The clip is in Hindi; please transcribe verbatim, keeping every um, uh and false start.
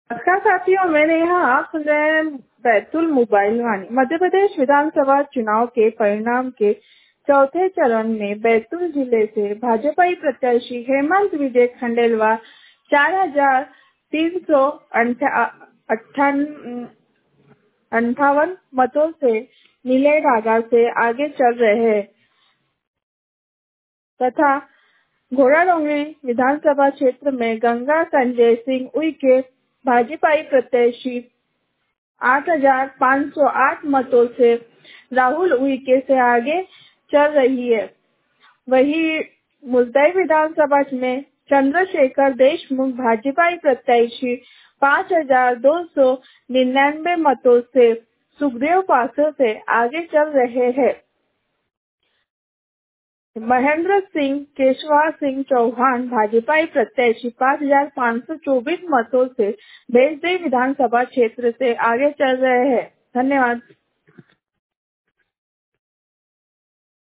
नमस्कार साथियों, मैंने यहाँ आप सुन रहे हैं बैतूल मोबाइल वाणी। मध्य प्रदेश विधानसभा चुनाव के परिणाम के चौथे चरण में बैतूल जिले से भाजपाई प्रत्याशी हेमंत विजय खंडेलवाल चार हजार तीन सौ अंठावन मतों से नीले डागा से आगे चल रहे हैं तथा घोड़ाडोंगरी विधानसभा क्षेत्र में गंगा संजय सिंह उइके भाजपाई प्रत्याशी आठ हजार पाँच सौ आठ मतों से राहुल उइके से आगे चल रही है। वहीं मुल्ताई विधानसभा में चंद्रशेखर देशमुख भाजपाई प्रत्याशी पाँच हजार दो सौ निन्यानवे मतों से सुखदेव पासो से आगे चल रहे हैं। महेंद्र सिंह केशवा सिंह चौहान भाजपाई प्रत्याशी पाँच हजार पाँच सौ चौबीस मतों से भेजदेव विधानसभा क्षेत्र से आगे चल रहे हैं। धन्यवाद।